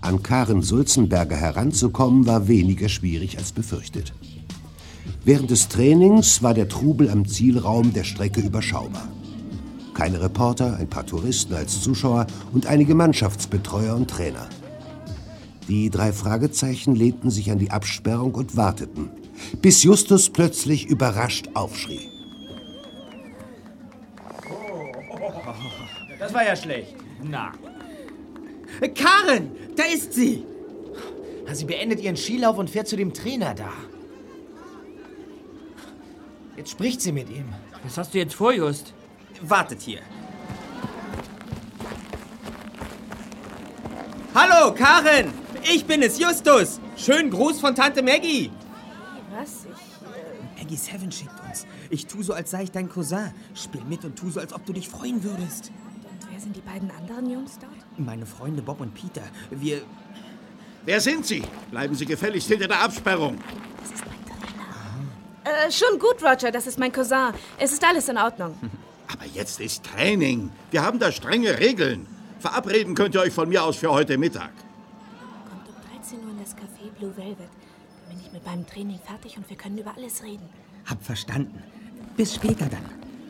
An Karen Sulzenberger heranzukommen, war weniger schwierig als befürchtet. Während des Trainings war der Trubel am Zielraum der Strecke überschaubar. Keine Reporter, ein paar Touristen als Zuschauer und einige Mannschaftsbetreuer und Trainer. Die 3 Fragezeichen lehnten sich an die Absperrung und warteten, bis Justus plötzlich überrascht aufschrie. Das war ja schlecht. Na. Karen, da ist sie! Sie beendet ihren Skilauf und fährt zu dem Trainer da. Jetzt spricht sie mit ihm. Was hast du jetzt vor, Just? Wartet hier. Hallo, Karen! Ich bin es, Justus! Schönen Gruß von Tante Maggie! Was? Maggie Seven schickt uns. Ich tu so, als sei ich dein Cousin. Spiel mit und tu so, als ob du dich freuen würdest. Und wer sind die beiden anderen Jungs dort? Meine Freunde Bob und Peter. Wer sind Sie? Bleiben Sie gefälligst hinter der Absperrung. Das ist mein Trainer. Schon gut, Roger, das ist mein Cousin. Es ist alles in Ordnung. Aber jetzt ist Training. Wir haben da strenge Regeln. Verabreden könnt ihr euch von mir aus für heute Mittag. Kommt um 13 Uhr in das Café Blue Velvet. Dann bin ich mit meinem Training fertig und wir können über alles reden. Hab verstanden. Bis später dann.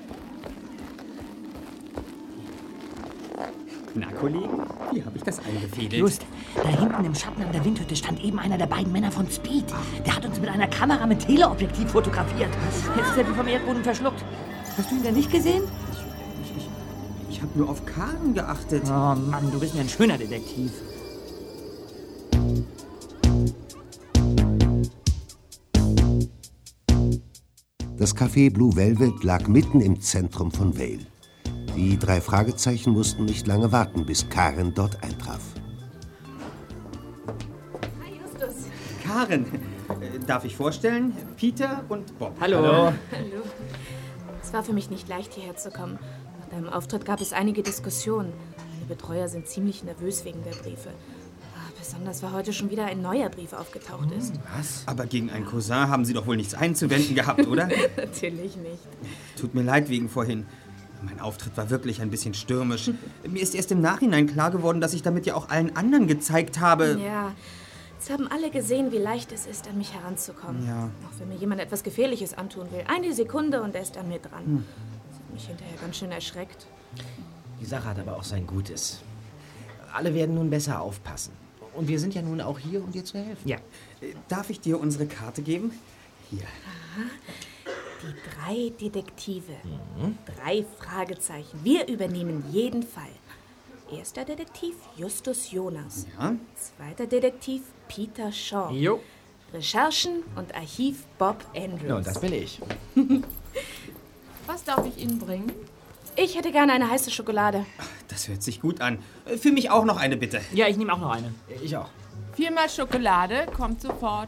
Na, Kollegen, wie habe ich das eingefädelt? Just, da hinten im Schatten an der Windhütte stand eben einer der beiden Männer von Speed. Der hat uns mit einer Kamera mit Teleobjektiv fotografiert. Jetzt ist er wie vom Erdboden verschluckt. Hast du ihn denn nicht gesehen? Ich habe nur auf Karen geachtet. Oh Mann, du bist ja ein schöner Detektiv. Das Café Blue Velvet lag mitten im Zentrum von Vale. Die 3 Fragezeichen mussten nicht lange warten, bis Karen dort eintraf. Hi, Justus. Karen, darf ich vorstellen? Peter und Bob. Hallo. Hallo. Es war für mich nicht leicht, hierher zu kommen. Nach deinem Auftritt gab es einige Diskussionen. Meine Betreuer sind ziemlich nervös wegen der Briefe. Besonders, weil heute schon wieder ein neuer Brief aufgetaucht ist. Was? Aber gegen einen Cousin haben Sie doch wohl nichts einzuwenden gehabt, oder? Natürlich nicht. Tut mir leid wegen vorhin. Mein Auftritt war wirklich ein bisschen stürmisch. Mir ist erst im Nachhinein klar geworden, dass ich damit ja auch allen anderen gezeigt habe. Ja, jetzt haben alle gesehen, wie leicht es ist, an mich heranzukommen. Ja. Auch wenn mir jemand etwas Gefährliches antun will. Eine Sekunde und er ist an mir dran. Das hat mich hinterher ganz schön erschreckt. Die Sache hat aber auch sein Gutes. Alle werden nun besser aufpassen. Und wir sind ja nun auch hier, um dir zu helfen. Ja. Darf ich dir unsere Karte geben? Hier. Die 3 Detektive. 3 Fragezeichen. Wir übernehmen jeden Fall. Erster Detektiv Justus Jonas. Ja? Zweiter Detektiv Peter Shaw. Jo. Recherchen und Archiv Bob Andrews. Ja, und das bin ich. Was darf ich Ihnen bringen? Ich hätte gerne eine heiße Schokolade. Das hört sich gut an. Für mich auch noch eine, bitte. Ja, ich nehme auch noch eine. Ich auch. 4-mal Schokolade, kommt sofort.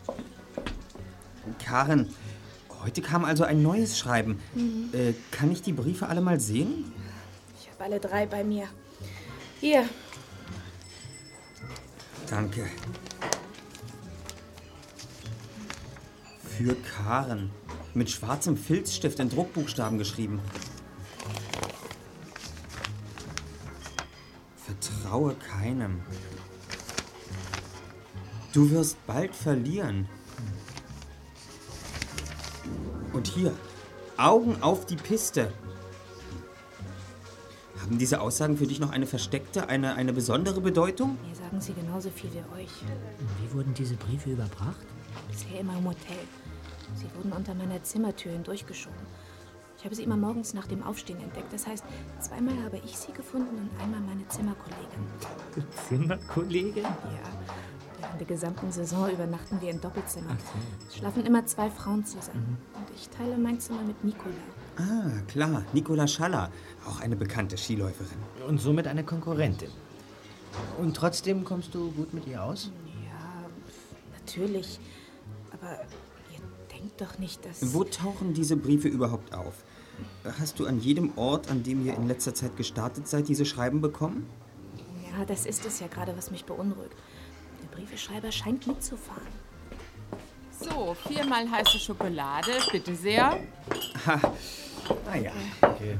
Karen, heute kam also ein neues Schreiben. Kann ich die Briefe alle mal sehen? Ich habe alle 3 bei mir. Hier. Danke. Für Karen. Mit schwarzem Filzstift in Druckbuchstaben geschrieben. Vertraue keinem. Du wirst bald verlieren. Und hier, Augen auf die Piste. Haben diese Aussagen für dich noch eine versteckte, eine besondere Bedeutung? Mir sagen sie genauso viel wie euch. Wie wurden diese Briefe überbracht? Bisher immer im Hotel. Sie wurden unter meiner Zimmertür hindurchgeschoben. Ich habe sie immer morgens nach dem Aufstehen entdeckt. Das heißt, 2-mal habe ich sie gefunden und einmal meine Zimmerkollegin. Zimmerkollegin? Ja, während der gesamten Saison übernachten wir in Doppelzimmern. Es schlafen immer 2 Frauen zusammen. Und ich teile mein Zimmer mit Nicola. Ah, klar. Nicola Schaller. Auch eine bekannte Skiläuferin. Und somit eine Konkurrentin. Und trotzdem kommst du gut mit ihr aus? Ja, natürlich. Aber ihr denkt doch nicht, dass... Wo tauchen diese Briefe überhaupt auf? Hast du an jedem Ort, an dem ihr in letzter Zeit gestartet seid, diese Schreiben bekommen? Ja, das ist es ja gerade, was mich beunruhigt. Der Briefeschreiber scheint mitzufahren. So, 4-mal heiße Schokolade, bitte sehr. Ah ja. Okay.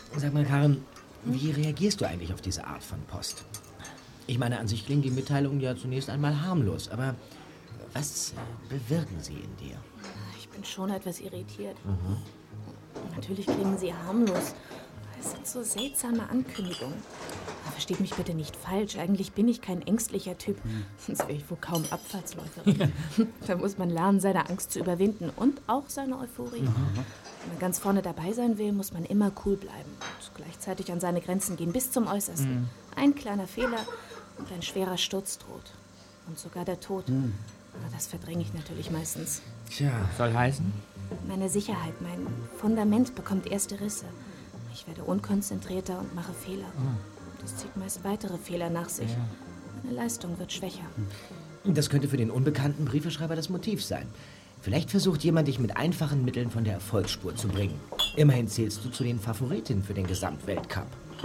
Sag mal, Karen, wie reagierst du eigentlich auf diese Art von Post? Ich meine, an sich klingen die Mitteilungen ja zunächst einmal harmlos, aber was bewirken sie in dir? Ich bin schon etwas irritiert. Natürlich klingen sie harmlos. Es sind so seltsame Ankündigungen. Aber versteht mich bitte nicht falsch. Eigentlich bin ich kein ängstlicher Typ. Sonst wäre ich wohl kaum Abfahrtsläuferin. Da muss man lernen, seine Angst zu überwinden und auch seine Euphorie. Wenn man ganz vorne dabei sein will, muss man immer cool bleiben und gleichzeitig an seine Grenzen gehen, bis zum Äußersten. Ein kleiner Fehler und ein schwerer Sturz droht. Und sogar der Tod. Aber das verdränge ich natürlich meistens. Tja, Soll heißen? Meine Sicherheit, mein Fundament bekommt erste Risse. Ich werde unkonzentrierter und mache Fehler. Das zieht meist weitere Fehler nach sich. Meine Leistung wird schwächer. das könnte für den unbekannten Briefeschreiber das Motiv sein. Vielleicht versucht jemand, dich mit einfachen Mitteln von der Erfolgsspur zu bringen. Immerhin zählst du zu den Favoritinnen für den Gesamtweltcup.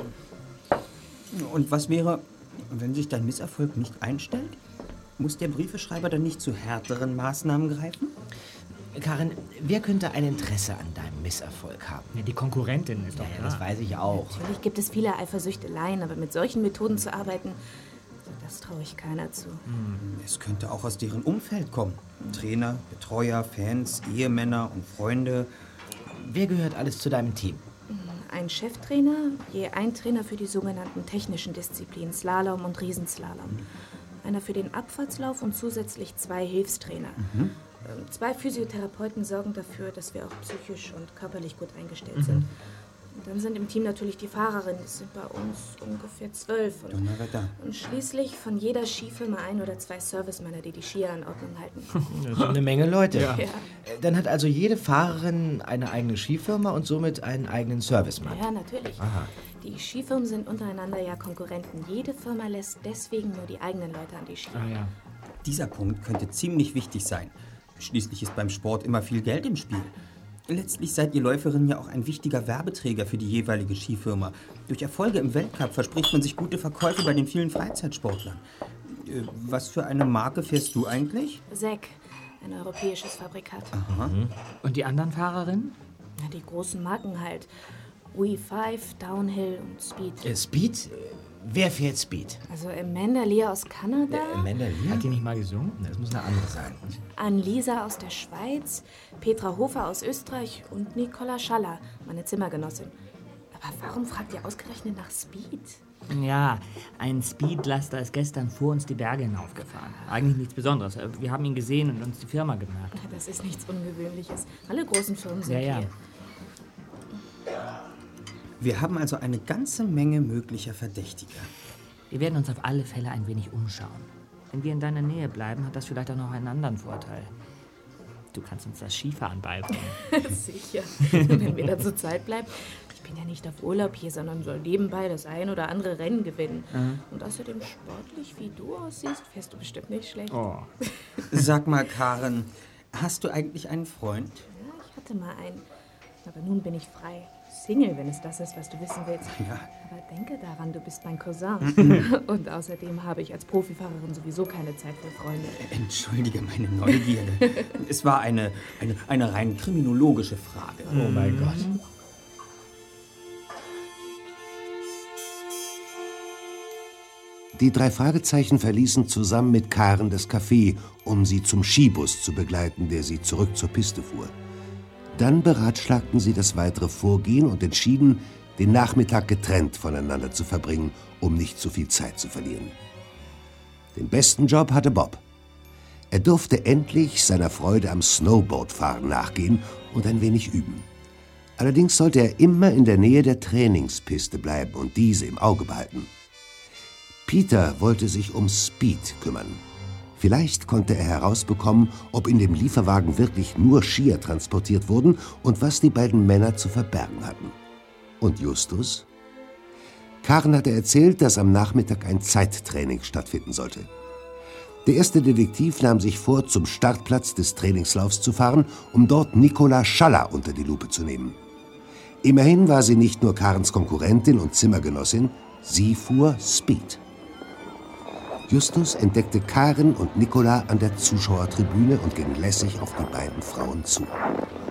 Und was wäre, wenn sich dein Misserfolg nicht einstellt? Muss der Briefeschreiber dann nicht zu härteren Maßnahmen greifen? Karin, wer könnte ein Interesse an deinem Misserfolg haben? Ja, die Konkurrentin ist doch Ja, klar. das weiß ich auch. Natürlich gibt es viele Eifersüchteleien, aber mit solchen Methoden zu arbeiten, das traue ich keiner zu. Es könnte auch aus deren Umfeld kommen. Trainer, Betreuer, Fans, Ehemänner und Freunde. Wer gehört alles zu deinem Team? Ein Cheftrainer, je ein Trainer für die sogenannten technischen Disziplinen, Slalom und Riesenslalom. Einer für den Abfahrtslauf und zusätzlich 2 Hilfstrainer. 2 Physiotherapeuten sorgen dafür, dass wir auch psychisch und körperlich gut eingestellt sind. Und dann sind im Team natürlich die Fahrerinnen, das sind bei uns ungefähr 12. Donnerwetter. Und schließlich von jeder Skifirma 1 oder 2 Servicemänner, die die Skier in Ordnung halten. Das sind eine Menge Leute. Ja. Dann hat also jede Fahrerin eine eigene Skifirma und somit einen eigenen Servicemann. Ja, natürlich. Die Skifirmen sind untereinander ja Konkurrenten. Jede Firma lässt deswegen nur die eigenen Leute an die Ski. Ah, ja. Dieser Punkt könnte ziemlich wichtig sein. Schließlich ist beim Sport immer viel Geld im Spiel. Letztlich seid ihr Läuferinnen ja auch ein wichtiger Werbeträger für die jeweilige Skifirma. Durch Erfolge im Weltcup verspricht man sich gute Verkäufe bei den vielen Freizeitsportlern. Was für eine Marke fährst du eigentlich? SEC, ein europäisches Fabrikat. Und die anderen Fahrerinnen? Ja, die großen Marken halt. UE5, Downhill und Speed. Speed? Wer fährt Speed? Also Amanda Lear aus Kanada, Amanda Lear? Hat die nicht mal gesungen? Das muss eine andere sein. Ann-Lisa aus der Schweiz, Petra Hofer aus Österreich und Nicola Schaller, meine Zimmergenossin. Aber warum fragt ihr ausgerechnet nach Speed? Ja, ein Speedlaster ist gestern vor uns die Berge hinaufgefahren. Eigentlich nichts Besonderes. Wir haben ihn gesehen und uns die Firma gemerkt. Das ist nichts Ungewöhnliches. Alle großen Firmen sind Ja. hier. Wir haben also eine ganze Menge möglicher Verdächtiger. Wir werden uns auf alle Fälle ein wenig umschauen. Wenn wir in deiner Nähe bleiben, hat das vielleicht auch noch einen anderen Vorteil. Du kannst uns das Skifahren beibringen. Sicher, wenn mir dazu Zeit bleibt. Ich bin ja nicht auf Urlaub hier, sondern soll nebenbei das ein oder andere Rennen gewinnen. Und außerdem sportlich, wie du aussiehst, fährst du bestimmt nicht schlecht. Oh. Sag mal, Karen, hast du eigentlich einen Freund? Ja, ich hatte mal einen. Aber nun bin ich frei. Single, wenn es das ist, was du wissen willst. Ja. Aber denke daran, du bist mein Cousin. Und außerdem habe ich als Profifahrerin sowieso keine Zeit für Freunde. Entschuldige meine Neugierde. Es war eine rein kriminologische Frage. Oh mein Gott. Die 3 Fragezeichen verließen zusammen mit Karen das Café, um sie zum Skibus zu begleiten, der sie zurück zur Piste fuhr. Dann beratschlagten sie das weitere Vorgehen und entschieden, den Nachmittag getrennt voneinander zu verbringen, um nicht zu viel Zeit zu verlieren. Den besten Job hatte Bob. Er durfte endlich seiner Freude am Snowboardfahren nachgehen und ein wenig üben. Allerdings sollte er immer in der Nähe der Trainingspiste bleiben und diese im Auge behalten. Peter wollte sich um Speed kümmern. Vielleicht konnte er herausbekommen, ob in dem Lieferwagen wirklich nur Skier transportiert wurden und was die beiden Männer zu verbergen hatten. Und Justus? Karen hatte erzählt, dass am Nachmittag ein Zeittraining stattfinden sollte. Der erste Detektiv nahm sich vor, zum Startplatz des Trainingslaufs zu fahren, um dort Nicola Schaller unter die Lupe zu nehmen. Immerhin war sie nicht nur Karens Konkurrentin und Zimmergenossin, sie fuhr Speed. Justus entdeckte Karen und Nicola an der Zuschauertribüne und ging lässig auf die beiden Frauen zu.